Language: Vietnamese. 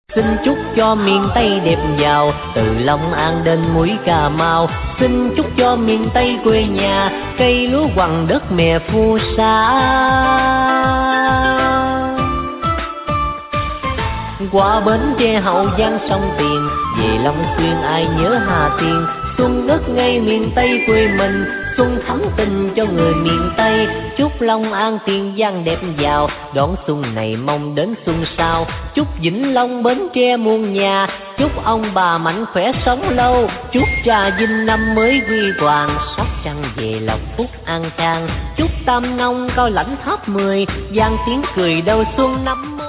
Xin chúc cho miền Tây đẹp giàu, từ Long An đến mũi Cà Mau. Xin chúc cho miền Tây quê nhà, cây lúa quằn đất mẹ phù sa. Qua bến Tre Hậu Giang sông Tiền, về Long Xuyên ai nhớ Hà Tiên. Xuân đất ngay miền Tây quê mình, xuân thắm tình cho người miền Tây. Chúc Long An Tiền Giang đẹp giàu, đón xuân này mong đến xuân sau. Chúc Vĩnh Long Bến Tre muôn nhà, chúc ông bà mạnh khỏe sống lâu. Chúc Trà Vinh năm mới huy hoàng, Sóc Trăng về lộc phúc an khang. Chúc Tam Nông Cao Lãnh Tháp 10, vang tiếng cười đầu xuân năm